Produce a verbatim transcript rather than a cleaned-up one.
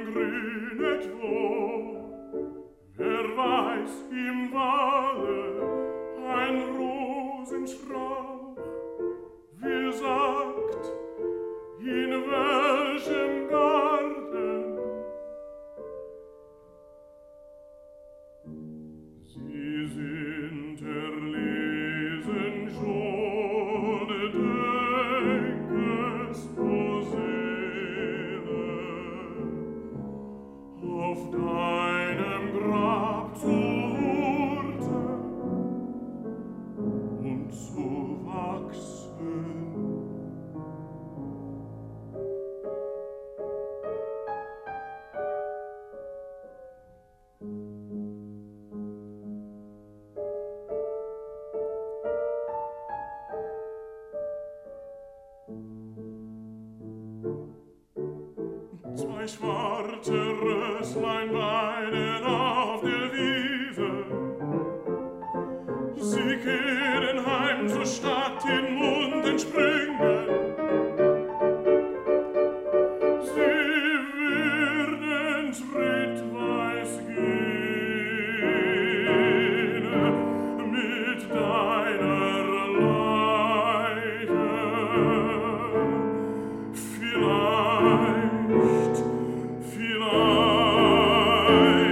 grünet wo, wer weiß im Walde ein Rosenstrauch, wer sagt, in welchem Garten. Sie sind erlesen schon, denkest, o Seele, auf deinem Grab zu hurten und zu wachsen. Zwei schwarze Röslein weiden auf der Wiese. Sie kehren heim zur Stadt in munten Sprüngen. Sie werden schrittweis gehen mit deiner Leiche. Vielleicht Vielleicht